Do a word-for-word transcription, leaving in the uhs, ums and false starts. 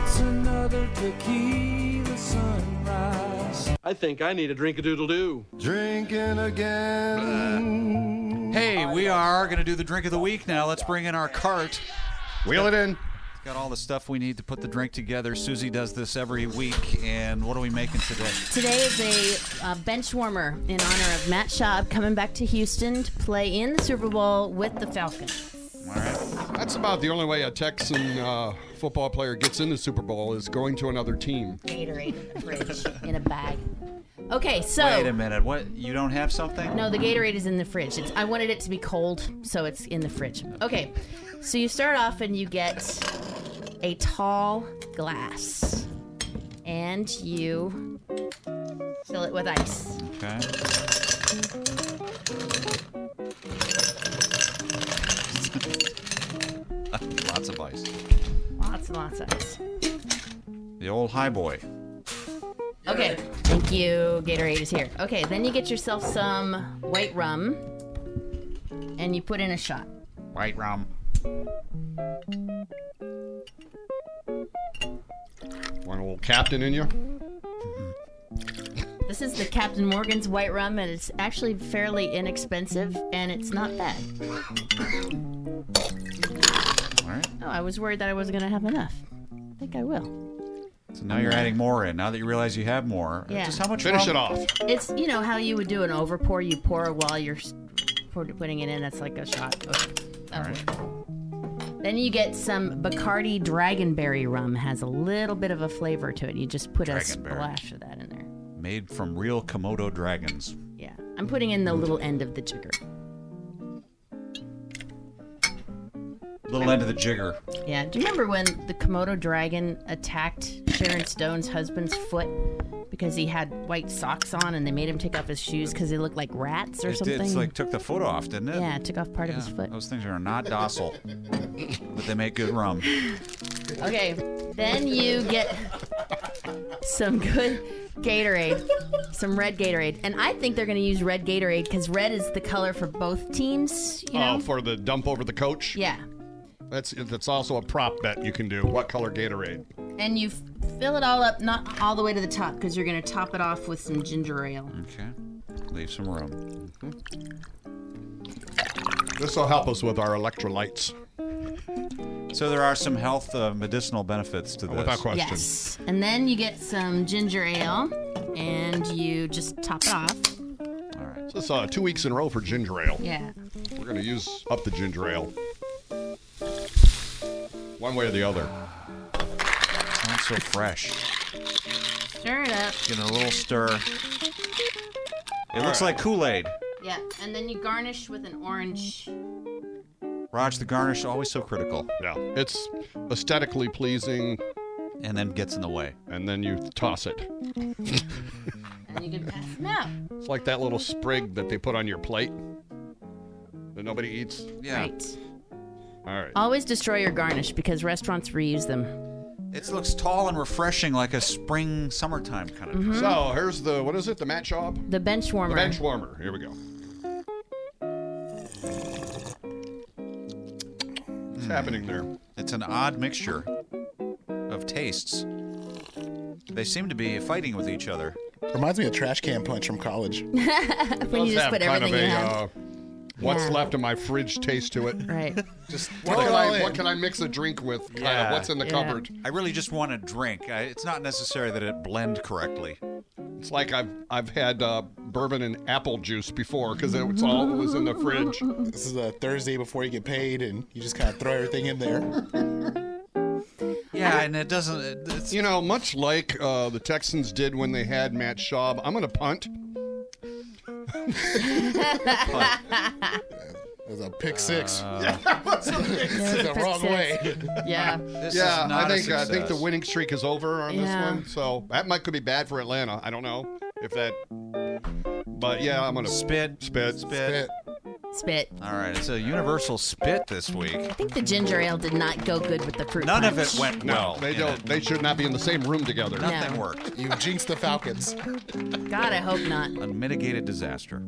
It's another tequila sunrise. I think I need a drink-a-doodle-doo. Drinking again. Hey, we are going to do the drink of the week now. Let's bring in our cart. Wheel it in. It's got all the stuff we need to put the drink together. Susie does this every week, and what are we making today? Today is a uh, bench warmer in honor of Matt Schaub coming back to Houston to play in the Super Bowl with the Falcons. All right. That's about the only way a Texan uh, football player gets in the Super Bowl is going to another team. Gatorade in the fridge in a bag. Okay, so... Wait a minute. What? You don't have something? No, the Gatorade is in the fridge. It's, I wanted it to be cold, so it's in the fridge. Okay, so you start off and you get a tall glass. And you fill it with ice. Okay. Lots of ice. Lots and lots of ice. The old high boy. Okay, thank you. Gatorade is here. Okay, then you get yourself some white rum, and you put in a shot. White rum. Want a little captain in you? This is the Captain Morgan's white rum, and it's actually fairly inexpensive, and it's not bad. All right. Oh, I was worried that I wasn't going to have enough. I think I will. So now you're adding more in. Now that you realize you have more. Yeah. Just how much Finish rum? it off. It's, you know, how you would do an overpour. You pour while you're putting it in. That's like a shot. Okay. All right. Then you get some Bacardi Dragonberry rum. Has a little bit of a flavor to it. You just put a Dragonberry. splash of that in there. Made from real Komodo dragons. Yeah. I'm putting in the little end of the jigger. Little end of the jigger. Yeah. Do you remember when the Komodo dragon attacked Sharon Stone's husband's foot because he had white socks on and they made him take off his shoes because they looked like rats or It something? did, it's like took the foot off, didn't it? Yeah, it took off part Yeah, of his foot. Those things are not docile, but they make good rum. Okay, then you get some good Gatorade, some red Gatorade. And I think they're going to use red Gatorade because red is the color for both teams, you know? Oh, for the dump over the coach? Yeah. That's that's also a prop bet you can do. What color Gatorade? And you f- fill it all up, not all the way to the top because you're going to top it off with some ginger ale. Okay. Leave some room. This will help us with our electrolytes. So there are some health uh, medicinal benefits to this. Without question. Yes. And then you get some ginger ale and you just top it off. All right. This is uh, two weeks in a row for ginger ale. Yeah. We're going to use up the ginger ale. One way or the other. Sounds so fresh. Stir it up. Give it a little stir. It looks like Kool-Aid. Yeah. And then you garnish with an orange. Raj, the garnish, always so critical. Yeah. It's aesthetically pleasing, And then gets in the way. and then you toss it. And you can pass them out. It's like that little sprig that they put on your plate that nobody eats. Yeah. Right. All right. Always destroy your garnish because restaurants reuse them. It looks tall and refreshing like a spring, summertime kind of. Mm-hmm. So here's the, what is it, the Matt Schaub? The bench warmer. The bench warmer. Here we go. What's happening there? It's an odd mixture of tastes. They seem to be fighting with each other. Reminds me of trash can punch from college. when you just have put kind everything of you a, have. uh, what's Yeah. left of my fridge taste to it. Right. Just Throw what it can, all I, in. what can I mix a drink with? Kind Yeah. of what's in the Yeah. cupboard. I really just want a drink. I, it's not necessary that it blend correctly. It's like I've I've had uh, bourbon and apple juice before because it's all it was in the fridge. This is a Thursday before you get paid, and you just kind of throw everything in there. Yeah, and it doesn't. It, it's, You know, much like uh, the Texans did when they had Matt Schaub, I'm going to punt. It was a pick six. Uh, the wrong way. Yeah. this Yeah, is not I think a I think the success. winning streak is over on Yeah. this one. So that might could be bad for Atlanta. I don't know if that. But yeah, I'm going to Spit. spit. Spit. Spit. Spit. All right, it's a universal spit this week. I think the ginger ale did not go good with the fruit None of punch. it went No, well. they in don't. it. They should not be in the same room together. No. Nothing worked. You jinxed the Falcons. God, I hope not. Unmitigated disaster.